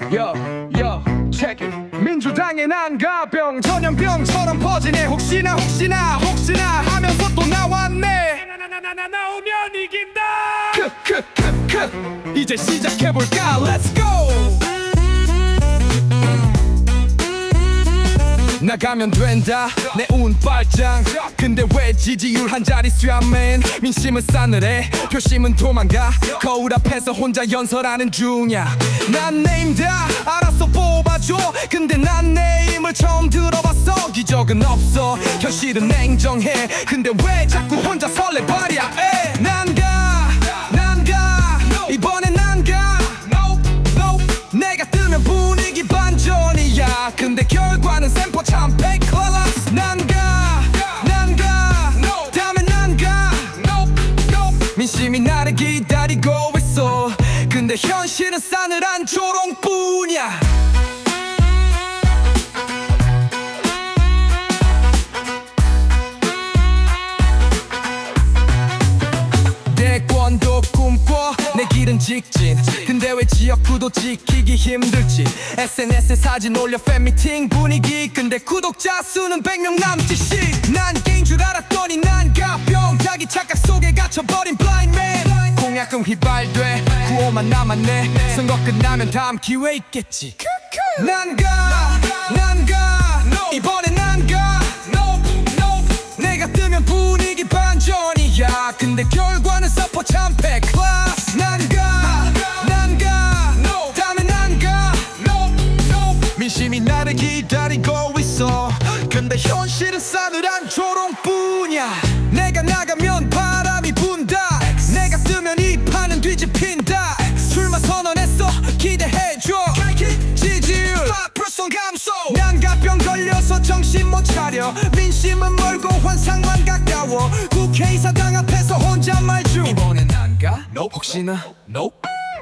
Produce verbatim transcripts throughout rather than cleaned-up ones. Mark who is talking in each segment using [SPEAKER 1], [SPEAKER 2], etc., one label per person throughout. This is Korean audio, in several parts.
[SPEAKER 1] Yo, yo, check it. 민주당의 난가병 전염병처럼 퍼지네. 혹시나 혹시나 혹시나 하면서 또 나왔네. 나오면 이긴다. 크크크크 이제 시작해볼까. Let's go. 나가면 된다 내 운빨장. 근데 왜 지지율 한 자릿수야 man. 민심은 싸늘해 표심은 도망가. 거울 앞에서 혼자 연설하는 중이야. 난 네임 다 알아서 뽑아줘. 근데 난 내 힘을 처음 들어봤어. 기적은 없어 현실은 냉정해. 근데 왜 자꾸 혼자 설레발이야. 난가 난가 이번엔 난가 내가 뜨면 분위기 반전이야. 근데 결과는 샘포 참패 클라스. 난가 난가 다음엔 난가 민심이 나를 기다리고 있어. 근데 현실은 싸늘한 조롱뿐이야. 대권도 꿈꿔 내 길은 직진. 근데 왜 지역구도 지키기 힘들지. 에스엔에스에 사진 올려 팬미팅 분위기. 근데 구독자 수는 백 명 남짓씩. 난 게임 줄 알았더니 난 가병. 자기 착각 속에 갇혀버린 블라인드맨. 공약은 휘발돼 구호만 남았네. 선거 끝나면 다음 기회 있겠지. 난가 난가 이번엔 난가 내가 뜨면 분위기 반전이야. 근데 결과는 서포 참패 클라스. 난가 난가 다음엔 난가 민심이 나를 기다리고 있어. 근데 현실은 싸늘한 조롱뿐이야. 내가 나가면 바람이 분다. 내가 뜨면 이 판은 뒤집힌다. 출마 선언했어 기대해줘. 지지율 오 퍼센트 감소. 난가병 걸려서 정신 못 차려. 민심은 멀고 환상만 가까워. 국회의사당 앞에서 혼잣말 중. 이번엔 난가? Nope. 혹시나? Nope.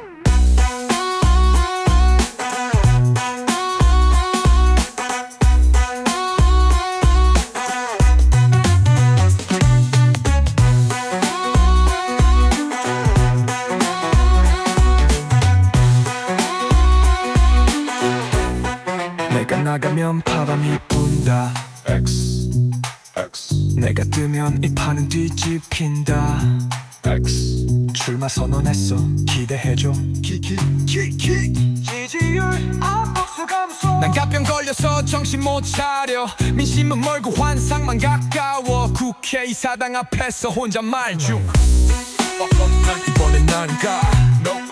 [SPEAKER 1] 내가 나가면 바람이 분다.
[SPEAKER 2] X X
[SPEAKER 1] 내가 뜨면 이 판은 뒤집힌다.
[SPEAKER 2] X
[SPEAKER 1] 출마 선언했어 기대해줘. 키키키키 지지율 압박수 감소. 난 가병 걸려서 정신 못 차려. 민심은 멀고 환상만 가까워. 국회의사당 앞에서 혼잣말 중. 이번엔 난가
[SPEAKER 2] Nope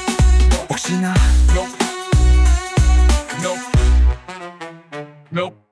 [SPEAKER 1] 혹시나
[SPEAKER 2] Nope Nope Nope